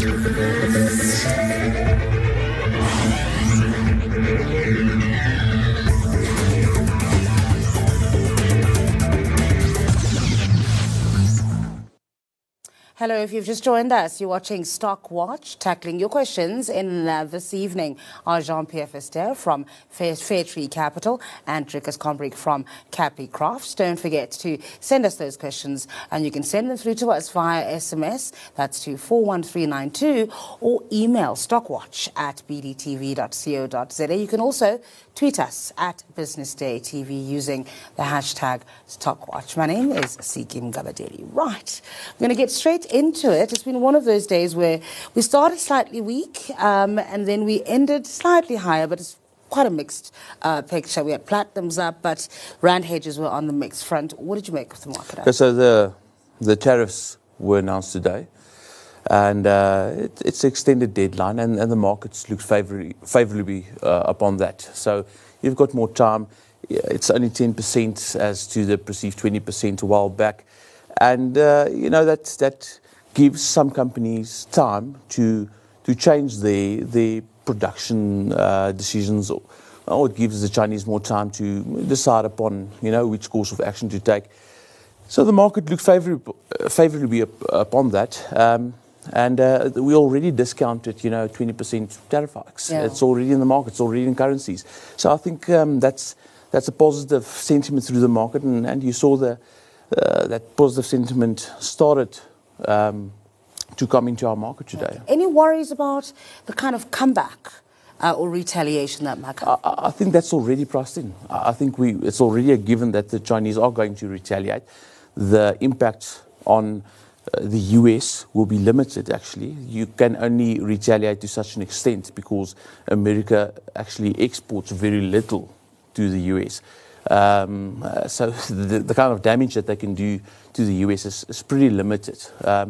Hello, if you've just joined us, you're watching Stock Watch. Tackling your questions in this evening are Jean-Pierre Fester from Fairtree Capital and Dricus Combrick from Cappy Crafts. Don't forget to send us those questions, and you can send them through to us via SMS. That's to 41392, or email stockwatch@bdtv.co.za. You can also tweet us at Business Day TV using the hashtag Stockwatch. My name is Sikim Gabadeli. Right, I'm going to get straight into it. It's been one of those days where we started slightly weak and then we ended slightly higher, but it's quite a mixed picture. We had platinums up, but rand hedges were on the mixed front. What did you make of the market? So the tariffs were announced today, and it's an extended deadline, and the markets look favorably upon that. So you've got more time. It's only 10% as to the perceived 20% a while back. And, that gives some companies time to change their production decisions, or it gives the Chinese more time to decide upon, which course of action to take. So the market looks favorably upon that. And we already discounted, 20% tariff hikes. Yeah. It's already in the market. It's already in currencies. So I think that's a positive sentiment through the market. And you saw that positive sentiment started to come into our market today. Any worries about the kind of comeback or retaliation that might come? I think that's already priced in. I think it's already a given that the Chinese are going to retaliate. The impact on the US will be limited, actually. You can only retaliate to such an extent because America actually exports very little to the US. So the kind of damage that they can do to the US is pretty limited.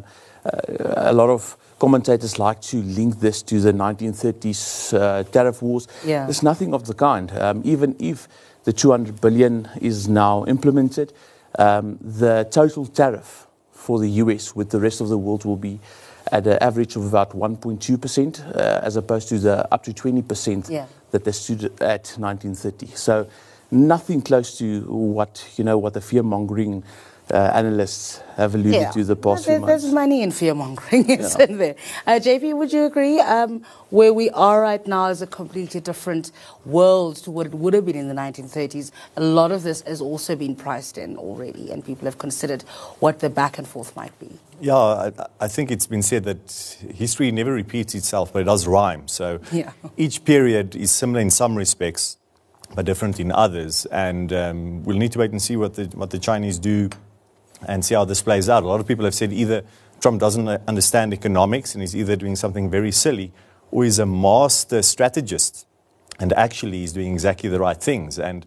A lot of commentators like to link this to the 1930s tariff wars. Yeah. There's nothing of the kind. Even if the 200 billion is now implemented, the total tariff for the US with the rest of the world will be at an average of about 1.2%, as opposed to the up to 20% that they stood at 1930. So nothing close to what the fear-mongering analysts have alluded to the past few months. There's money in fear-mongering, isn't there? JP, would you agree? Where we are right now is a completely different world to what it would have been in the 1930s. A lot of this has also been priced in already, and people have considered what the back and forth might be. Yeah, I think it's been said that history never repeats itself, but it does rhyme. So each period is similar in some respects, but different in others. And we'll need to wait and see what the Chinese do and see how this plays out. A lot of people have said either Trump doesn't understand economics and he's either doing something very silly, or he's a master strategist and actually he's doing exactly the right things. And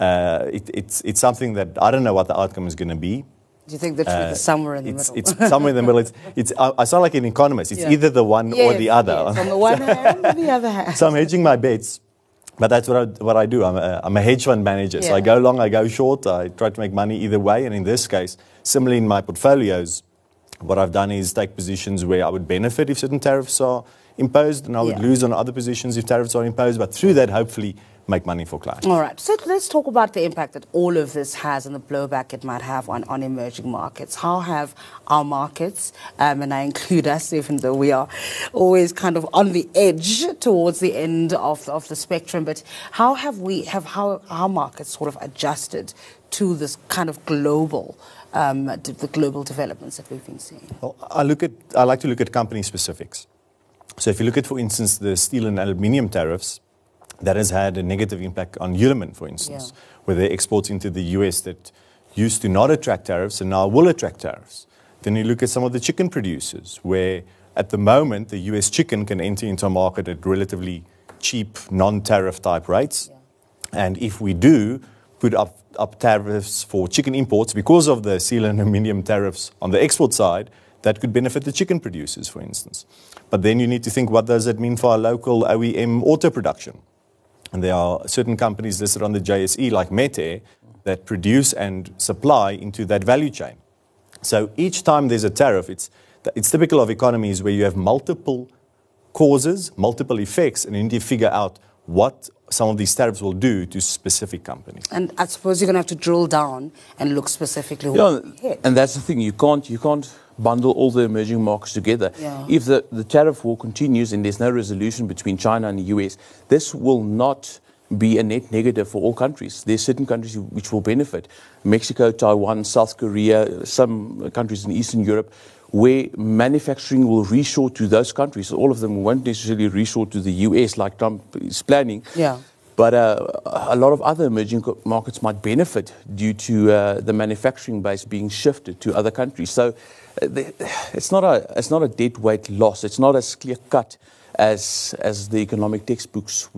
it's something that I don't know what the outcome is going to be. Do you think the truth is somewhere in the middle? It's somewhere in the middle. I sound like an economist. It's either the one or the other. Yes, on the one hand or the other hand. So I'm hedging my bets. But that's what I do. I'm a hedge fund manager. So I go long, I go short. I try to make money either way. And in this case, similarly in my portfolios, what I've done is take positions where I would benefit if certain tariffs are imposed, and I would lose on other positions if tariffs are imposed. But through that, hopefully, make money for clients. All right. So let's talk about the impact that all of this has and the blowback it might have on emerging markets. How have our markets, and I include us, even though we are always kind of on the edge towards the end of the spectrum, but how have our markets sort of adjusted to this kind of global the global developments that we've been seeing? Well, I like to look at company specifics. So if you look at, for instance, the steel and aluminium tariffs, that has had a negative impact on Hulamin, for instance, where they export into the US that used to not attract tariffs and now will attract tariffs. Then you look at some of the chicken producers, where at the moment the US chicken can enter into a market at relatively cheap, non-tariff type rates. And if we do put up tariffs for chicken imports because of the steel and aluminium tariffs on the export side, that could benefit the chicken producers, for instance. But then you need to think, what does that mean for our local OEM auto production? And there are certain companies listed on the JSE, like Metair, that produce and supply into that value chain. So each time there's a tariff, it's typical of economies where you have multiple causes, multiple effects, and you need to figure out what some of these tariffs will do to specific companies. And I suppose you're going to have to drill down and look specifically Yeah, what hit. and that's the thing. You can't bundle all the emerging markets together. Yeah. If the tariff war continues and there's no resolution between China and the US, this will not be a net negative for all countries. There's certain countries which will benefit. Mexico, Taiwan, South Korea, some countries in Eastern Europe, where manufacturing will reshore to those countries. All of them won't necessarily reshore to the US like Trump is planning. Yeah. But a lot of other emerging markets might benefit due to the manufacturing base being shifted to other countries. So it's not a dead weight loss. It's not as clear cut as the economic textbooks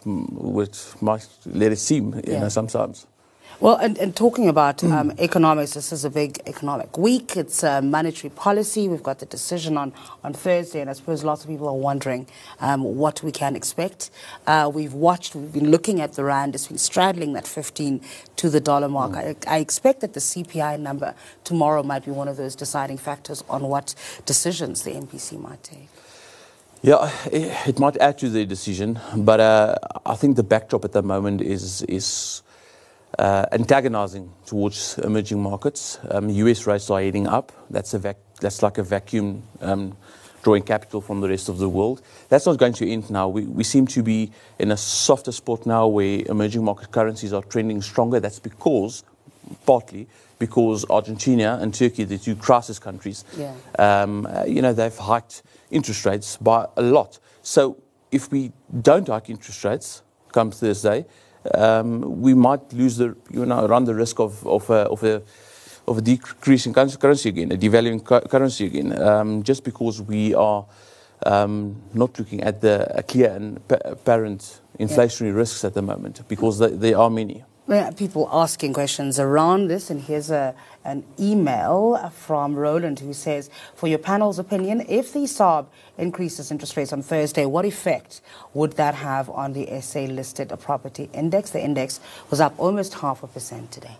might let it seem. You know, sometimes. Well, and talking about economics, this is a big economic week. It's monetary policy. We've got the decision on Thursday, and I suppose lots of people are wondering what we can expect. We've been looking at the rand. It's been straddling that 15 to the dollar mark. I expect that the CPI number tomorrow might be one of those deciding factors on what decisions the MPC might take. Yeah, it might add to the decision, but I think the backdrop at the moment is antagonizing towards emerging markets. US rates are heading up. That's like a vacuum drawing capital from the rest of the world. That's not going to end now. We seem to be in a softer spot now where emerging market currencies are trending stronger. That's partly because Argentina and Turkey, the two crisis countries, they've hiked interest rates by a lot. So if we don't hike interest rates come Thursday, we might run the risk of a decrease in currency again, a devaluing currency again, just because we are not looking at a clear and apparent inflationary risks at the moment, because there are many. People asking questions around this, and here's an email from Roland who says, for your panel's opinion, if the SARB increases interest rates on Thursday, what effect would that have on the SA-listed property index? The index was up almost 0.5% today.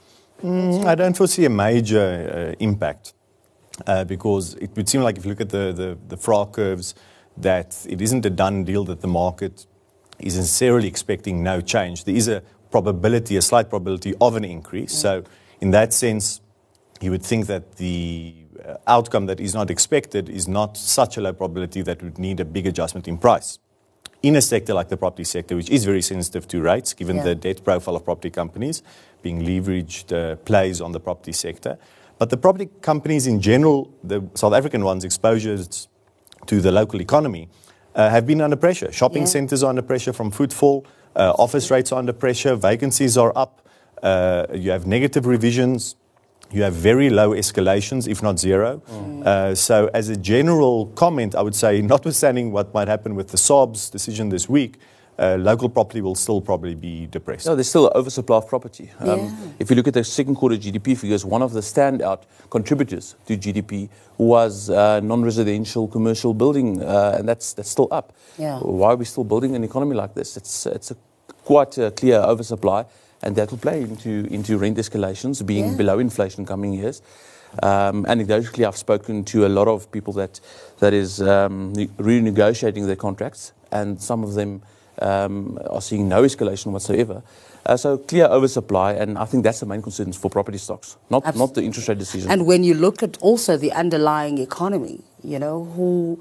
I don't foresee a major impact because it would seem like if you look at the FRA curves, that it isn't a done deal, that the market is necessarily expecting no change. There is a slight probability of an increase. So in that sense, you would think that the outcome that is not expected is not such a low probability that would need a big adjustment in price. In a sector like the property sector, which is very sensitive to rates, given the debt profile of property companies, being leveraged plays on the property sector. But the property companies in general, the South African ones, exposures to the local economy, have been under pressure. Shopping centres are under pressure from footfall. Office rates are under pressure, vacancies are up, you have negative revisions, you have very low escalations, if not zero. So as a general comment, I would say, notwithstanding what might happen with the SARB's decision this week, local property will still probably be depressed. No, there's still an oversupply of property. If you look at the second quarter GDP figures, one of the standout contributors to GDP was non-residential commercial building, and that's still up. Why are we still building an economy like this? It's quite a clear oversupply, and that will play into rent escalations being below inflation coming years. Anecdotally, I've spoken to a lot of people that is renegotiating their contracts, and some of them are seeing no escalation whatsoever. So clear oversupply, and I think that's the main concern for property stocks, not the interest rate decision. And when you look at also the underlying economy, who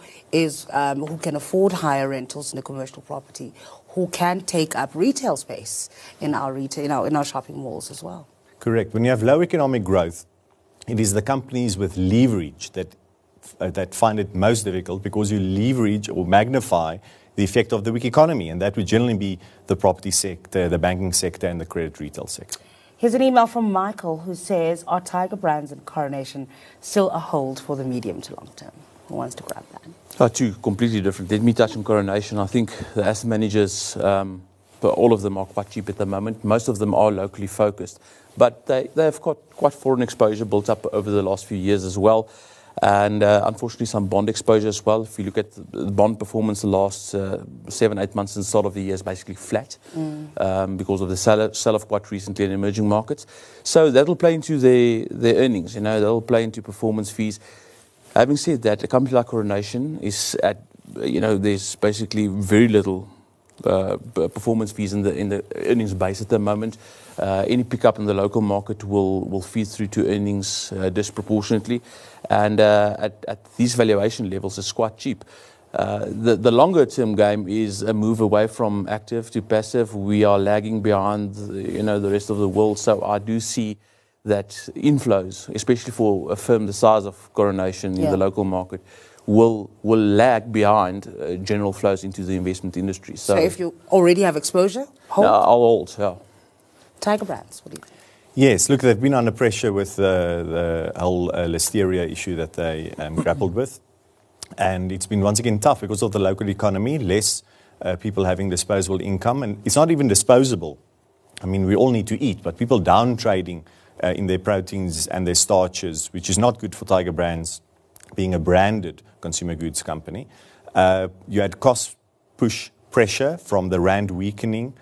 can afford higher rentals in a commercial property, who can take up retail space in our in our shopping malls as well. Correct. When you have low economic growth, it is the companies with leverage that find it most difficult, because you leverage or magnify the effect of the weak economy, and that would generally be the property sector, the banking sector, and the credit retail sector. Here's an email from Michael who says, are Tiger Brands and Coronation still a hold for the medium to long term? Who wants to grab that? Two completely different. Let me touch on Coronation. I think the asset managers, but all of them are quite cheap at the moment. Most of them are locally focused, but they have got quite foreign exposure built up over the last few years as well. And unfortunately, some bond exposure as well. If you look at the bond performance the last 7-8 months since the start of the year is basically flat because of the sell-off quite recently in emerging markets. So that'll play into their earnings. That'll play into performance fees. Having said that, a company like Coronation is at, there's basically very little performance fees in the earnings base at the moment. Any pickup in the local market will feed through to earnings disproportionately, and at these valuation levels, it's quite cheap. The longer term game is a move away from active to passive. We are lagging behind the rest of the world, so I do see that inflows, especially for a firm the size of Coronation in the local market, will lag behind general flows into the investment industry. So if you already have exposure, hold? I'll hold, yeah. Tiger Brands, what do you think? Yes, look, they've been under pressure with the whole Listeria issue that they grappled with. And it's been once again tough because of the local economy, less people having disposable income. And it's not even disposable. I mean, we all need to eat, but people down trading in their proteins and their starches, which is not good for Tiger Brands, being a branded consumer goods company. You had cost push pressure from the rand weakening.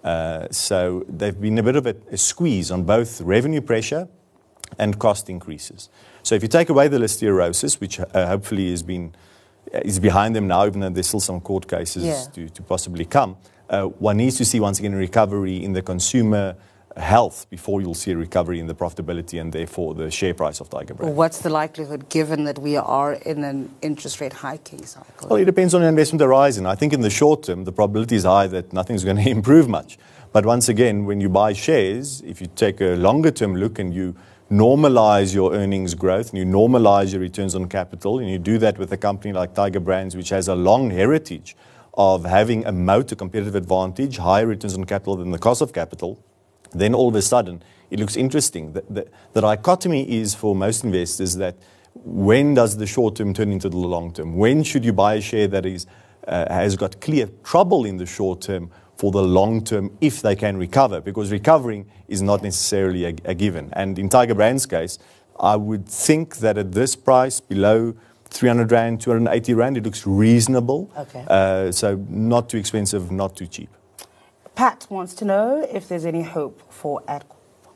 So they've been a bit of a squeeze on both revenue pressure and cost increases. So if you take away the listeriosis, which hopefully is behind them now, even though there's still some court cases to possibly come, one needs to see once again a recovery in the consumer health before you'll see a recovery in the profitability and therefore the share price of Tiger Brands. What's the likelihood given that we are in an interest rate hiking cycle? Well, it depends on your investment horizon. I think in the short term, the probability is high that nothing's going to improve much. But once again, when you buy shares, if you take a longer term look and you normalize your earnings growth and you normalize your returns on capital, and you do that with a company like Tiger Brands, which has a long heritage of having a moat, a competitive advantage, higher returns on capital than the cost of capital, then all of a sudden it looks interesting. The dichotomy is for most investors that when does the short term turn into the long term? When should you buy a share that has got clear trouble in the short term for the long term if they can recover? Because recovering is not necessarily a given. And in Tiger Brands' case, I would think that at this price, below 300 Rand, 280 Rand, it looks reasonable. Okay. So not too expensive, not too cheap. Pat wants to know if there's any hope for Adcorp.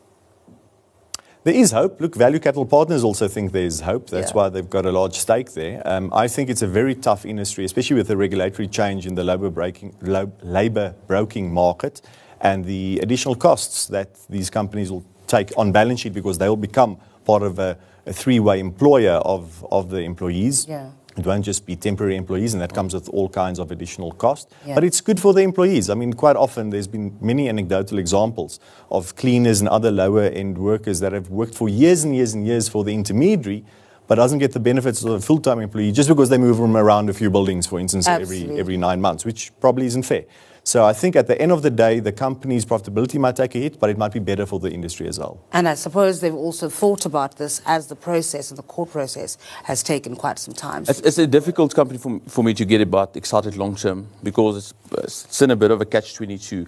There is hope. Look, Value Capital Partners also think there's hope. That's Yeah. why they've got a large stake there. I think it's a very tough industry, especially with the regulatory change in the labour broking market and the additional costs that these companies will take on balance sheet because they will become part of a three-way employer of the employees. Yeah. It won't just be temporary employees, and that comes with all kinds of additional cost. Yeah. But it's good for the employees. I mean, quite often there's been many anecdotal examples of cleaners and other lower-end workers that have worked for years and years and years for the intermediary, but doesn't get the benefits of a full-time employee just because they move them around a few buildings, for instance, every 9 months, which probably isn't fair. So I think at the end of the day, the company's profitability might take a hit, but it might be better for the industry as well. And I suppose they've also thought about this as the process and the court process has taken quite some time. It's a difficult company for me to get about excited long term because it's in a bit of a catch-22.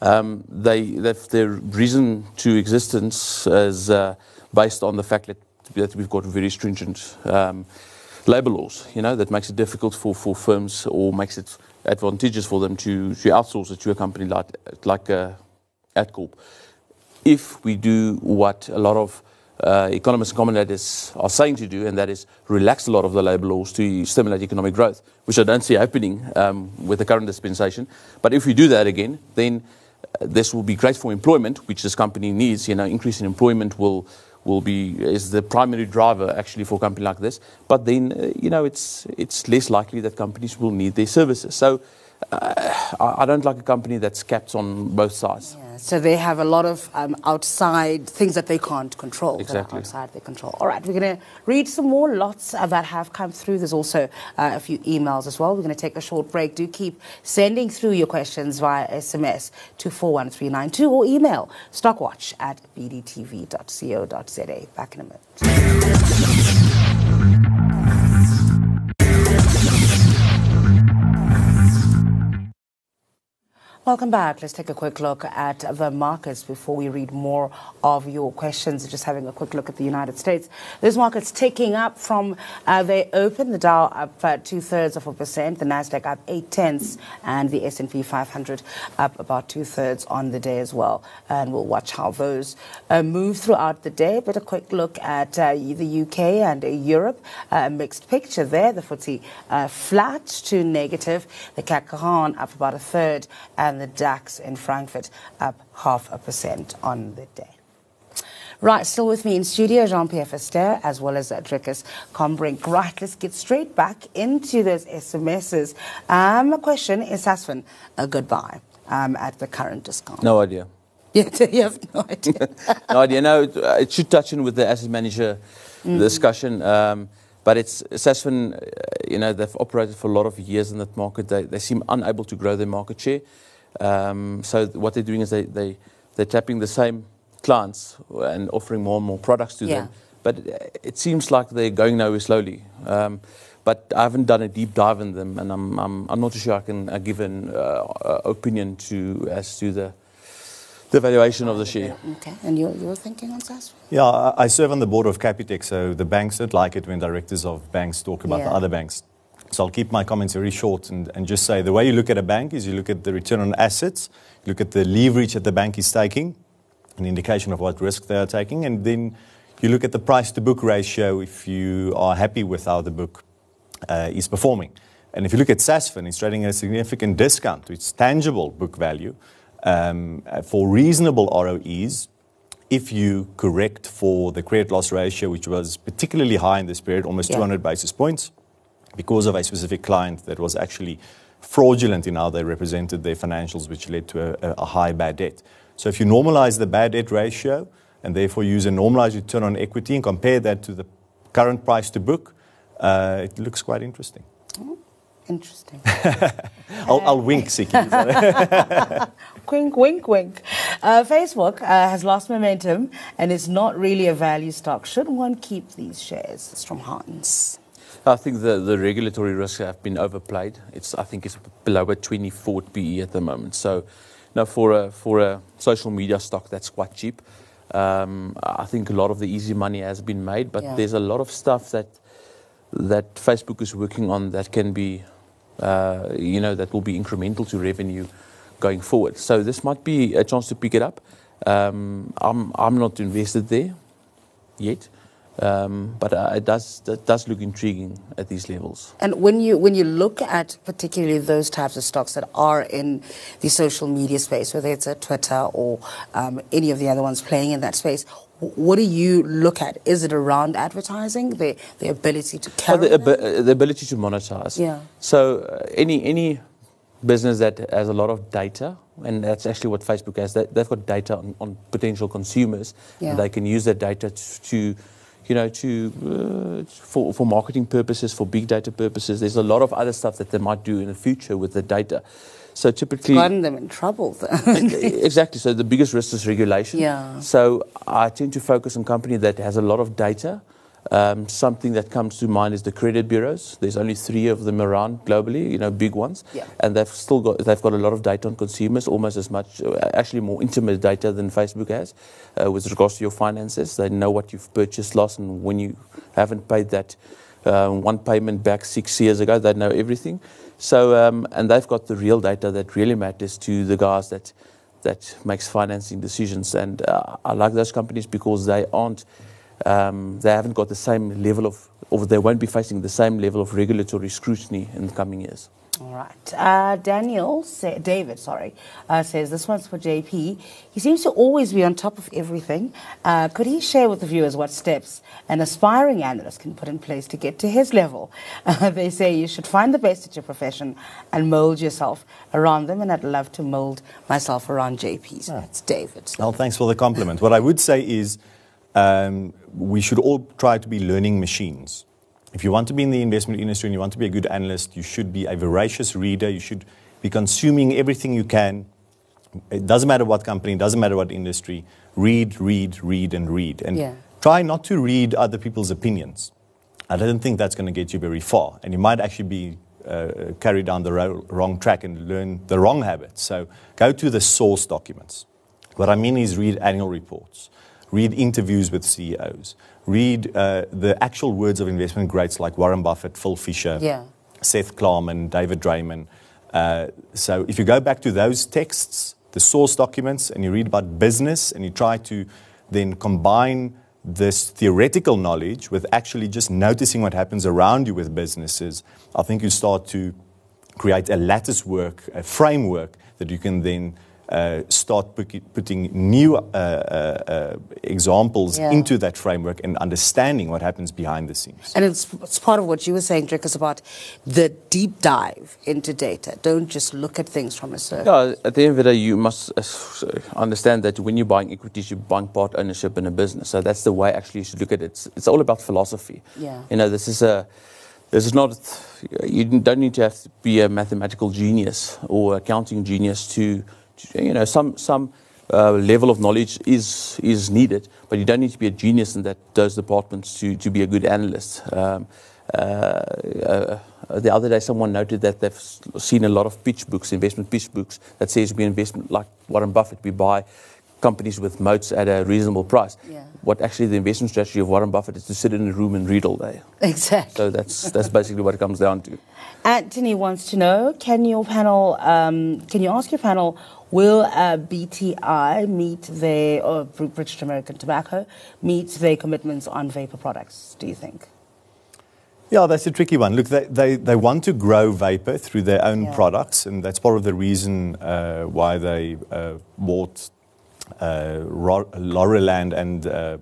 Their reason to existence is based on the fact that we've got very stringent labour laws, that makes it difficult for firms or makes it advantageous for them to outsource it to a company like Adcorp. If we do what a lot of economists and commentators are saying to do, and that is relax a lot of the labour laws to stimulate economic growth, which I don't see happening with the current dispensation. But if we do that again, then this will be great for employment, which this company needs. Increase in employment is the primary driver actually for a company like this. But then, it's less likely that companies will need their services. So I don't like a company that's capped on both sides. Yeah, so they have a lot of outside things that they can't control. Exactly. That are outside their control. All right, we're going to read some more lots that have come through. There's also a few emails as well. We're going to take a short break. Do keep sending through your questions via SMS to 41392 or email stockwatch@bdtv.co.za. Back in a minute. Welcome back. Let's take a quick look at the markets before we read more of your questions. Just having a quick look at the United States. Those markets ticking up from they open. The Dow up 2/3%, the Nasdaq up 0.8, and the S&P 500 up about 2/3 on the day as well. And we'll watch how those move throughout the day. But a quick look at the UK and Europe. A mixed picture there. The FTSE flat to negative. The CAC 40 up about 1/3, and the DAX in Frankfurt up 0.5% on the day. Right, still with me in studio, Jean-Pierre Verster, as well as Dricus Combrink. Right, let's get straight back into those SMSs. A question, is Sasfin a good buy at the current discount? No idea. Yeah, you have no idea. No idea. No, it should touch in with the asset manager discussion. But it's Sasfin, they've operated for a lot of years in that market. They seem unable to grow their market share. So what they're doing is they're tapping the same clients and offering more and more products to them. But it seems like they're going nowhere slowly. But I haven't done a deep dive in them, and I'm not too sure I can give an opinion as to the valuation of the share. Okay, and you're thinking on Sasfin? Yeah, I serve on the board of Capitec, so the banks don't like it when directors of banks talk about the other banks. So I'll keep my comments very short and just say the way you look at a bank is you look at the return on assets, you look at the leverage that the bank is taking, an indication of what risk they are taking, and then you look at the price-to-book ratio if you are happy with how the book is performing. And if you look at Sasfin, it's trading at a significant discount to its tangible book value for reasonable ROEs. If you correct for the credit loss ratio, which was particularly high in this period, almost 200 basis points, because of a specific client that was actually fraudulent in how they represented their financials, which led to a high bad debt. So if you normalize the bad debt ratio and therefore use a normalized return on equity and compare that to the current price to book, it looks quite interesting. Interesting. I'll wink, Siki. Wink, wink, wink. Facebook has lost momentum and is not really a value stock. Should one keep these shares? It's from Hans. I think the regulatory risks have been overplayed. I think it's below a 24 PE at the moment. So, for a social media stock, that's quite cheap. I think a lot of the easy money has been made, but there's a lot of stuff that Facebook is working on that can be, that will be incremental to revenue going forward. So this might be a chance to pick it up. I'm not invested there yet. But it does look intriguing at these levels. And when you look at particularly those types of stocks that are in the social media space, whether it's a Twitter or any of the other ones playing in that space, what do you look at? Is it around advertising, the ability to carry the ability to monetize? Yeah. So any business that has a lot of data, and that's actually what Facebook has. They've got data on potential consumers, and they can use that data for marketing purposes, for big data purposes. There's a lot of other stuff that they might do in the future with the data. So typically, it's gotten them in trouble. Exactly. So the biggest risk is regulation. Yeah. So I tend to focus on company that has a lot of data. Something that comes to mind is the credit bureaus. There's only 3 of them around globally, big ones, and they've got a lot of data on consumers, almost as much, actually more intimate data than Facebook has, with regards to your finances. They know what you've purchased last, and when you haven't paid that one payment back 6 years ago, they know everything. So and they've got the real data that really matters to the guys that makes financing decisions, and I like those companies because they aren't. They haven't got the same level or they won't be facing the same level of regulatory scrutiny in the coming years. All right. David says, this one's for JP. He seems to always be on top of everything. Could he share with the viewers what steps an aspiring analyst can put in place to get to his level? They say you should find the best at your profession and mold yourself around them, and I'd love to mold myself around JP. So that's David. Well, thanks for the compliment. What I would say is, we should all try to be learning machines. If you want to be in the investment industry and you want to be a good analyst, you should be a voracious reader. You should be consuming everything you can. It doesn't matter what company, it doesn't matter what industry. Read, read, read, and read. And try not to read other people's opinions. I don't think that's going to get you very far. And you might actually be carry down the wrong track and learn the wrong habits. So go to the source documents. What I mean is read annual reports, read interviews with CEOs, read the actual words of investment greats like Warren Buffett, Phil Fisher, Seth Klarman, David Draymond. So if you go back to those texts, the source documents, and you read about business, and you try to then combine this theoretical knowledge with actually just noticing what happens around you with businesses, I think you start to create a lattice work, a framework that you can then start putting new examples into that framework and understanding what happens behind the scenes. And it's part of what you were saying, Dricus, about the deep dive into data. Don't just look at things from a surface. Yeah, at the end of the day, you must understand that when you're buying equities, you're buying part ownership in a business. So that's the way actually you should look at it. It's all about philosophy. Yeah. You know, this is not, you don't need to have to be a mathematical genius or accounting genius to you know, some level of knowledge is needed, but you don't need to be a genius in those departments to be a good analyst. The other day, someone noted that they've seen a lot of pitch books, investment pitch books, that says we invest like Warren Buffett, we buy companies with moats at a reasonable price. Yeah. What actually the investment strategy of Warren Buffett is to sit in a room and read all day. Exactly. So that's basically what it comes down to. Anthony wants to know, can you ask your panel, will BTI meet their, or British American Tobacco, meet their commitments on vapor products, do you think? Yeah, that's a tricky one. Look, they want to grow vapor through their own products, and that's part of the reason why they bought Lorreland and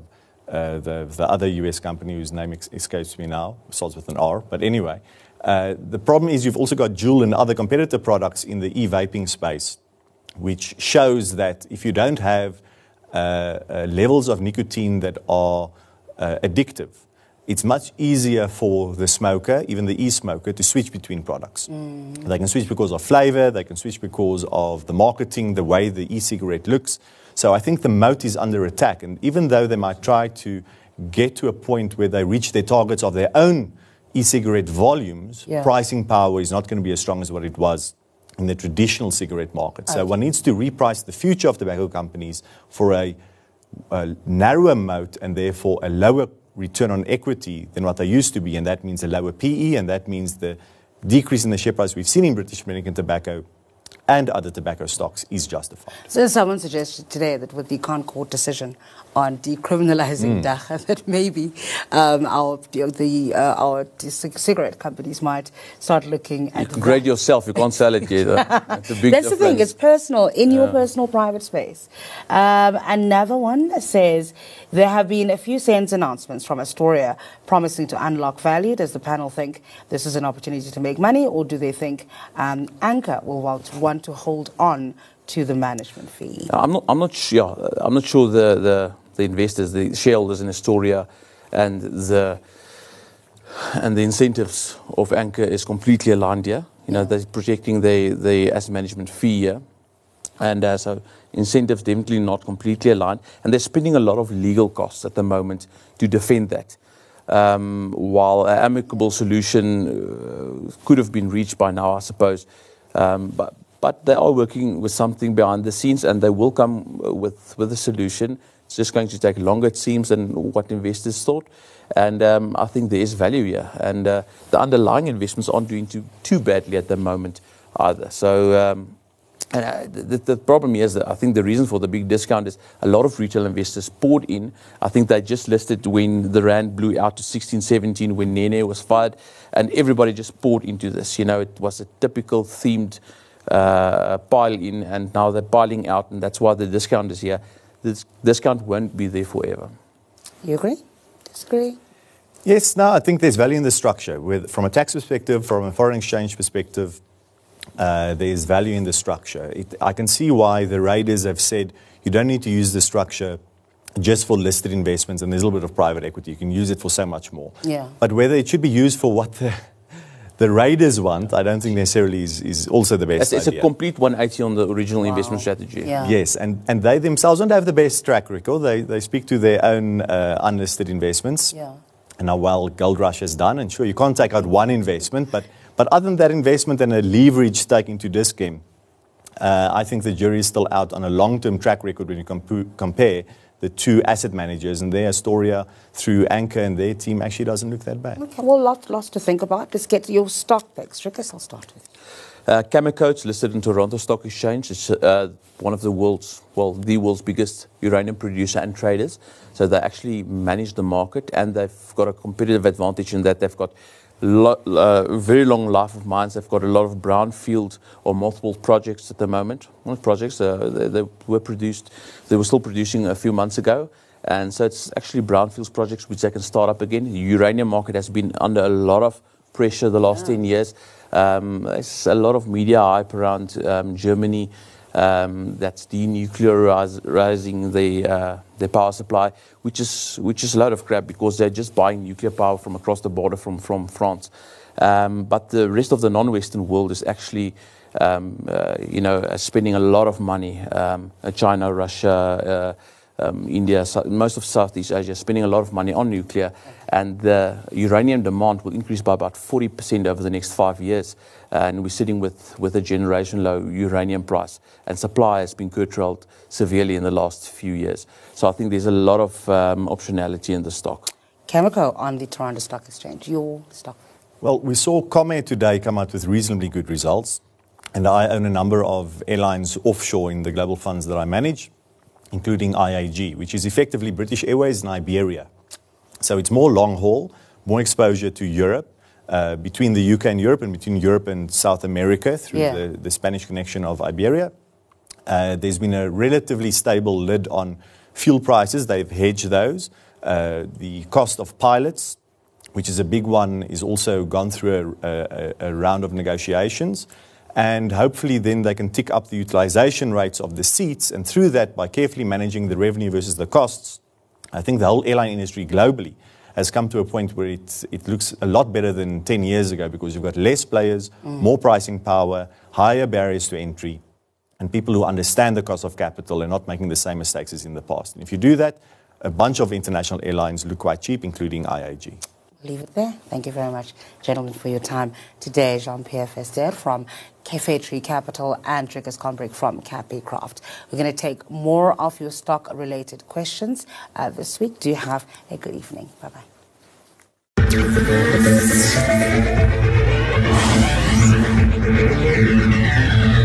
the other US company whose name escapes me now, starts with an R. But anyway, the problem is you've also got Juul and other competitor products in the e-vaping space, which shows that if you don't have levels of nicotine that are addictive, it's much easier for the smoker, even the e-smoker, to switch between products. They can switch because of flavor, they can switch because of the marketing, the way the e-cigarette looks. So I think the moat is under attack. And even though they might try to get to a point where they reach their targets of their own e-cigarette volumes, pricing power is not going to be as strong as what it was in the traditional cigarette market. So one needs to reprice the future of tobacco companies for a narrower moat and therefore a lower return on equity than what they used to be, and that means a lower PE, and that means the decrease in the share price we've seen in British American Tobacco and other tobacco stocks is justified. So someone suggested today that with the Concord decision on decriminalizing dagga, that maybe our cigarette companies might start looking at... You can grade yourself, you can't sell it yet. That's the thing, it's personal, in your personal private space. Another one says, there have been a few SENS announcements from Astoria promising to unlock value. Does the panel think this is an opportunity to make money, or do they think Anchor will want to hold on to the management fee? I'm not sure. I'm not sure the investors, the shareholders in Astoria, and the incentives of Anchor is completely aligned here. You know, they're projecting the asset management fee here, and so incentives definitely not completely aligned, and they're spending a lot of legal costs at the moment to defend that. While an amicable solution could have been reached by now, I suppose, but they are working with something behind the scenes, and they will come with a solution. It's just going to take longer, it seems, than what investors thought. And I think there is value here. And the underlying investments aren't doing too badly at the moment either. So the problem here is that I think the reason for the big discount is a lot of retail investors poured in. I think they just listed when the rand blew out to 16, 17, when Nene was fired. And everybody just poured into this. You know, it was a typical themed pile in, and now they're piling out. And that's why the discount is here. This discount won't be there forever. You agree? Disagree? Yes, no, I think there's value in the structure. From a tax perspective, from a foreign exchange perspective, there's value in the structure. I can see why the raiders have said you don't need to use the structure just for listed investments, and there's a little bit of private equity. You can use it for so much more. Yeah. But whether it should be used for what the raiders want, I don't think necessarily is also the best idea. It's a complete 180 on the original investment strategy. Yeah. Yes, and they themselves don't have the best track record. They speak to their own unlisted investments. Yeah. And how well Gold Rush has done. And sure, you can't take out one investment, but But other than that investment and a leverage stake into Dis-Chem, I think the jury is still out on a long-term track record when you compare the two asset managers, and their Astoria through Anchor and their team actually doesn't look that bad. Okay, well, lots to think about. Let's get to your stock picks. Rikus, I'll start with you. Cameco, it's listed in Toronto Stock Exchange. It's one of the world's biggest uranium producer and traders. So they actually manage the market, and they've got a competitive advantage in that they've got very long life of mines. They've got a lot of brownfield or multiple projects at the moment. Not projects, they were still producing a few months ago. And so it's actually brownfields projects which they can start up again. The uranium market has been under a lot of pressure the last 10 years. There's a lot of media hype around Germany that's denuclearizing the power supply, which is a lot of crap because they're just buying nuclear power from across the border from France. But the rest of the non-Western world is actually spending a lot of money. China, Russia, India, most of Southeast Asia, spending a lot of money on nuclear, and the uranium demand will increase by about 40% over the next 5 years. And we're sitting with a generation low uranium price, and supply has been curtailed severely in the last few years. So I think there's a lot of optionality in the stock. Cameco on the Toronto Stock Exchange, your stock. Well, we saw Comair today come out with reasonably good results, and I own a number of airlines offshore in the global funds that I manage, including IAG, which is effectively British Airways and Iberia. So it's more long haul, more exposure to Europe, between the UK and Europe, and between Europe and South America through the Spanish connection of Iberia. There's been a relatively stable lid on fuel prices. They've hedged those. The cost of pilots, which is a big one, is also gone through a round of negotiations. And hopefully then they can tick up the utilization rates of the seats, and through that, by carefully managing the revenue versus the costs, I think the whole airline industry globally has come to a point where it looks a lot better than 10 years ago, because you've got less players, more pricing power, higher barriers to entry, and people who understand the cost of capital and not making the same mistakes as in the past. And if you do that, a bunch of international airlines look quite cheap, including IAG. Leave it there. Thank you very much, gentlemen, for your time today. Jean-Pierre Verster from Cafe Tree Capital and Rikus Combrink from Capitecraft. We're going to take more of your stock-related questions this week. Do have a good evening. Bye-bye.